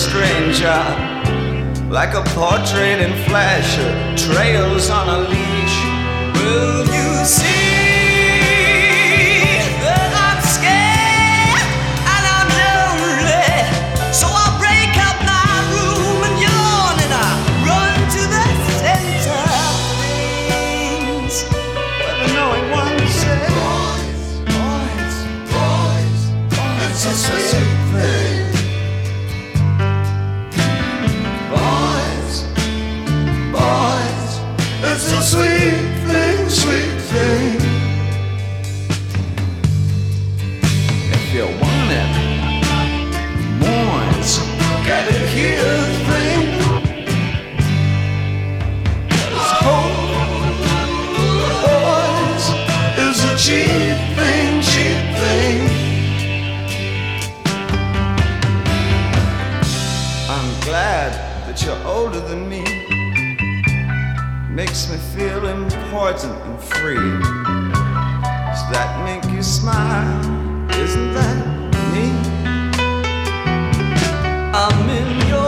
stranger, like a portrait in flash, trails on a leash. Will you see that I'm scared and I'm lonely? So I break up my room and yawn and I run to the center of things where the knowing one says, boys, boys, boys, it's a sweet thing. It's a sweet thing, sweet thing. If you want it, boys, get it here, thing. Cause hope, boys, is a cheap thing, cheap thing. I'm glad that you're older than me. Makes me feel important and free. Does that make you smile? Isn't that me? I'm in your